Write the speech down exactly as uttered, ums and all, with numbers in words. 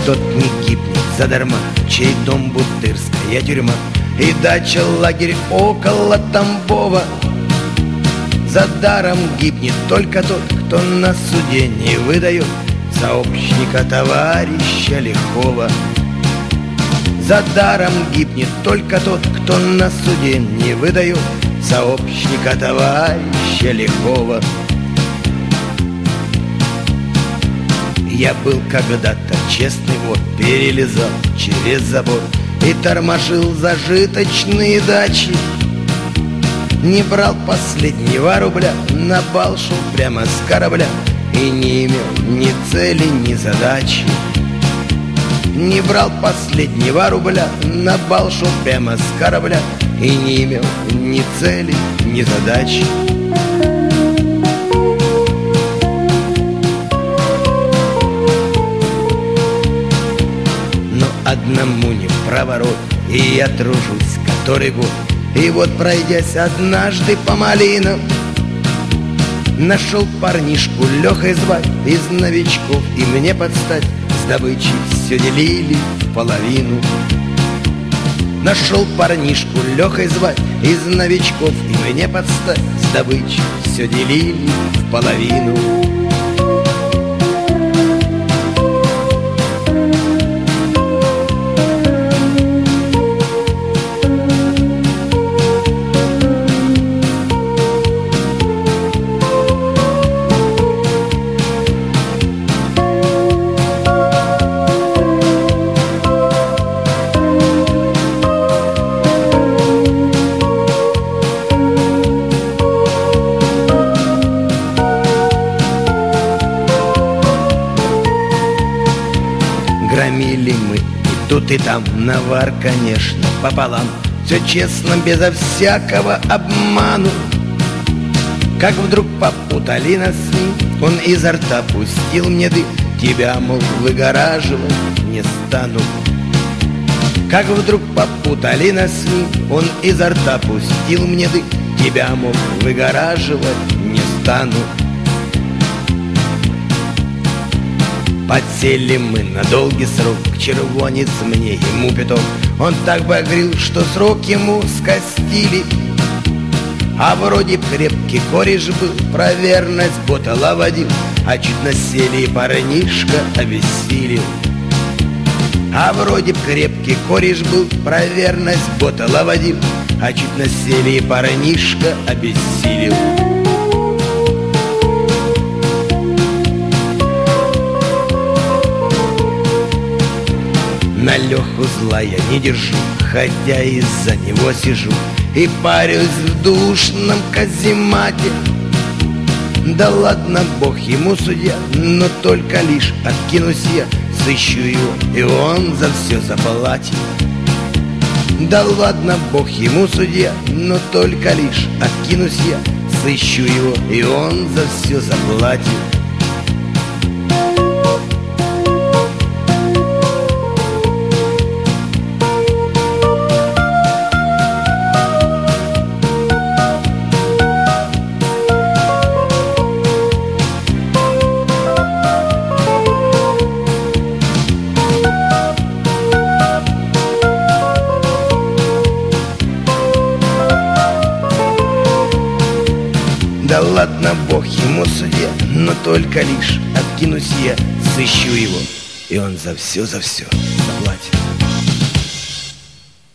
тот не гибнет задарма, чей дом бутырская тюрьма и дача лагерь около Тамбова. За даром гибнет только тот, кто на суде не выдает сообщника товарища лихого. За даром гибнет только тот, кто на суде не выдает сообщника товарища лихого. Я был когда-то честный вор, перелезал через забор и тормошил зажиточные дачи. Не брал последнего рубля, на бал шел прямо с корабля и не имел ни цели, ни задачи. Не брал последнего рубля, на бал шел прямо с корабля и не имел ни цели, ни задачи. Одному не в проворот, и я тружусь который год. И вот, пройдясь однажды по малинам, нашел парнишку Лехой звать из новичков, и мне подстать с добычей все делили в половину. Нашел парнишку Лехой звать из новичков, и мне подстать с добычей все делили в половину. Громили мы и тут и там, навар, конечно, пополам. Все честно, безо всякого обману. Как вдруг попутали нас с ним, он изо рта пустил мне дым. Тебя, мол, выгораживать не стану. Как вдруг попутали нас с ним, он изо рта пустил мне дым. Тебя, мол, выгораживать не стану. Подсели мы на долгий срок, червонец мне, ему пяток. Он так багрил, что срок ему скостили. А вроде б крепкий кореш был, про верность ботала водил, а чуть насели и парнишка обессилел. А вроде б крепкий кореш был, про верность ботала водил, а чуть насели и парнишка обессилел. На Леху зла я не держу, хотя из-за него сижу и парюсь в душном каземате. Да ладно, бог ему судья, но только лишь откинусь я, сыщу его, и он за все заплатит. Да ладно, бог ему судья, но только лишь откинусь я, сыщу его, и он за все заплатит. Да ладно, бог ему судья, но только лишь откинусь я, сыщу его, и он за все, за все заплатит.